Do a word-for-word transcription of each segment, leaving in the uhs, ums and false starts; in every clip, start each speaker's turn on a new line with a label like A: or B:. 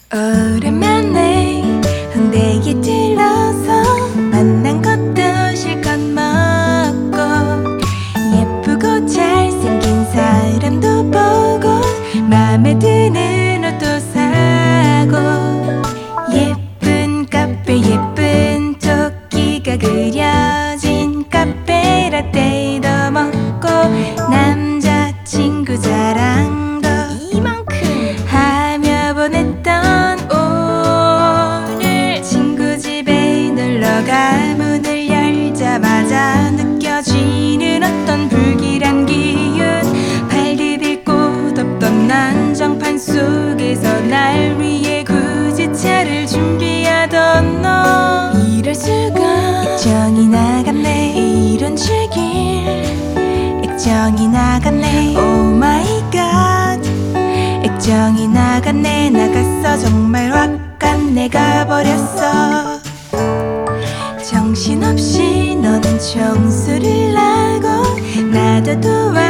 A: 오랜만에 홍대에 들러서 만난 것도 실컷 먹고 예쁘고 잘생긴 사람도 보고 맘에 드는 옷도 사고 예쁜 카페 예쁜 토끼가 그려진 카페라떼도 먹고 남자친구 자랑도 이만큼 하며 보냈던 오늘 친구 집에 놀러가 문을 열자마자 느껴지는 어떤 불길한 기운 발 디딜 곳 없던 난장판 속에서 날 위해 굳이 차를 준비하던 너 이럴 수가 액정이 나갔네 이런 즐길 액정이 나갔네 오 마이 갓 액정이 나갔네 나갔어 정말 확 갔네 가버렸어 정신없이 너는 청소를 하고 나도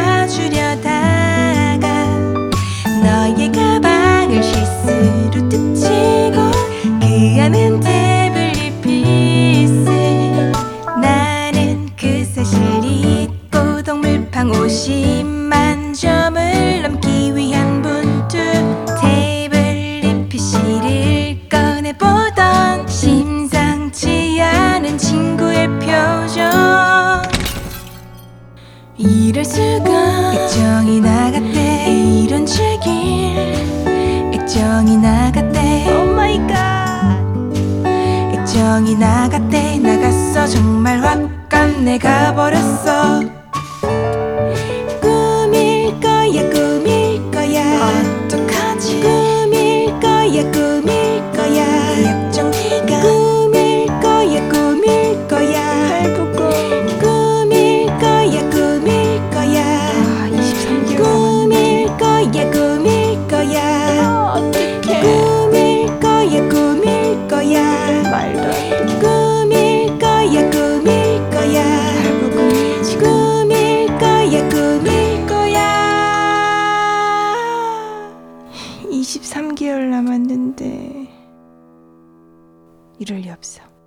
A: 도와주려다가 너의 가방을 실수로 뜯치고 그 안은 태블릿 피스 나는 그 사실 잊고 동물팡 오십만 점을 넘기 위한 분투 태블릿 피씨를 꺼내보던 심상치 않은 친구의 표정 이럴 수가 액정이 나갔대 이런 즐길 액정이 나갔대 오 마이 갓 액정이 나갔대 나갔어 정말 확 갔네 가버렸어 꿈일 거야 꿈일 거야 어떡하지 꿈일 거야 꿈일 거야 액정이가 꿈일 거야 꿈일 거야 해보고 꿈일 거야 꿈일 거야 아, 이십삼 개월 꿈일 거야 꿈일 거야 어떡해 꿈일 거야 꿈일 거야 말도 안 돼 꿈일 거야 꿈일 거야 해보고 꿈일 거야 꿈일 거야 이십삼 개월 남았는데 이럴 리 없어